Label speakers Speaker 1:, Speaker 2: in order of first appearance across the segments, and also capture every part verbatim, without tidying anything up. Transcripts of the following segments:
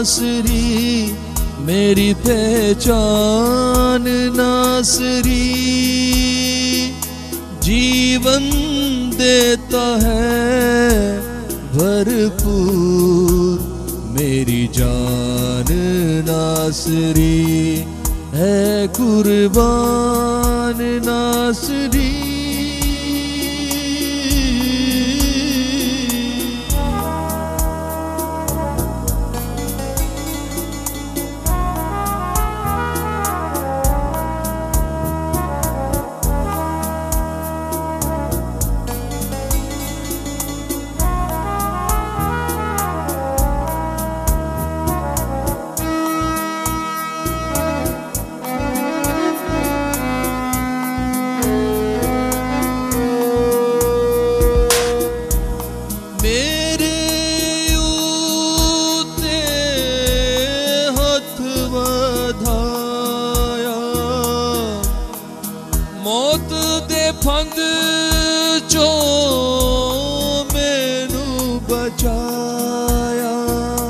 Speaker 1: नासरी, मेरी पहचान नासरी। जीवन देता है भरपूर, मेरी जान नासरी है कुर्बान नासरी।
Speaker 2: मौत दे फंद चो मैनू बचाया,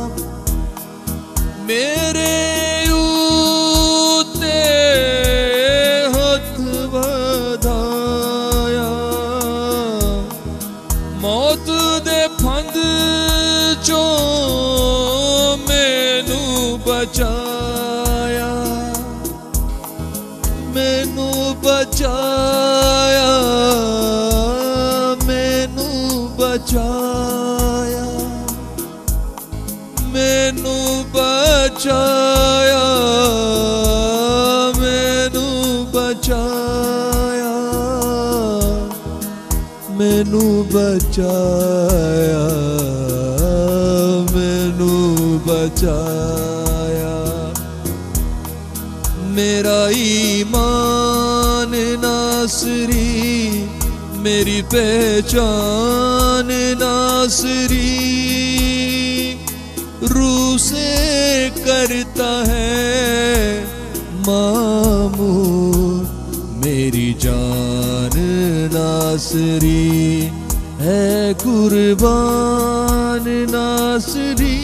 Speaker 2: मेरे उत्ते हथ वधाया। मौत दे फंद चो मैनू बचाया, मैनू बचाया, मैनू बचाया, मैनू बचाया, मैनू बचाया, मैनू बचाया, मैनू बचाया। मेरा ईमान नासरी, मेरी पहचान नासरी। रूह से करता है मामूर, मेरी जान नासरी है कुर्बान नासरी।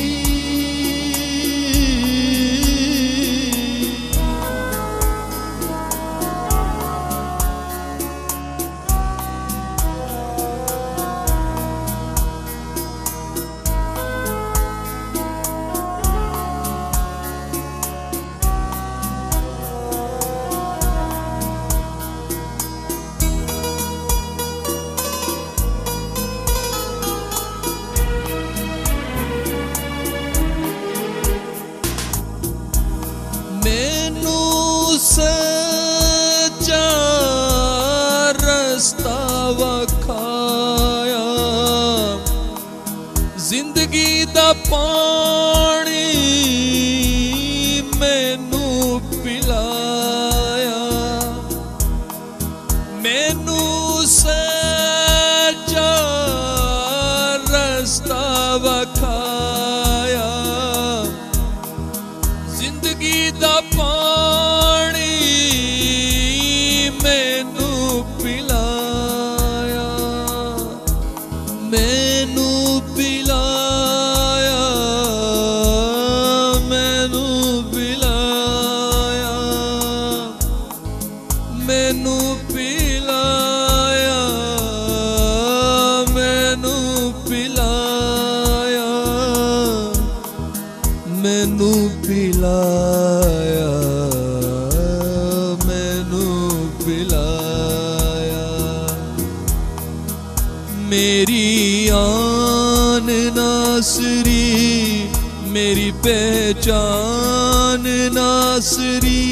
Speaker 2: मैनू सच्चा रस्ता वखाया, जिंदगी दा पानी मैनू पिलाया। मैनू सच्चा रस्ता वखाया, जिंदगी दा पानी मैनू पिलाया, मैनू पिलाया, मैनू पिलाया, मैनू पिलाया, मैनू पिलाया, मैनू पिलाया, मैनू पिलाया। मेरी आन नासरी, मेरी पहचान नासरी।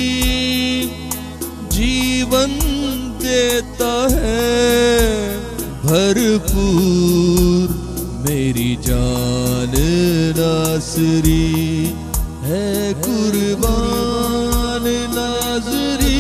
Speaker 2: जीवन देता है भरपूर, मेरी जान नासरी है कुर्बान नासरी।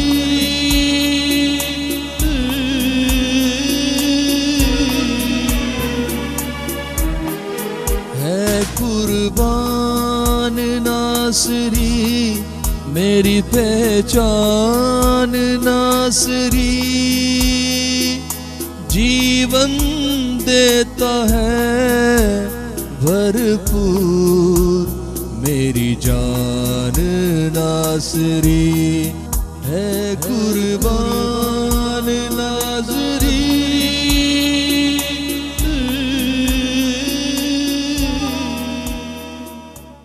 Speaker 2: है कुर्बान नासरी, मेरी पहचान नासरी। जीवन देता है भरपूर,
Speaker 1: जान नासरी है कुर्बान।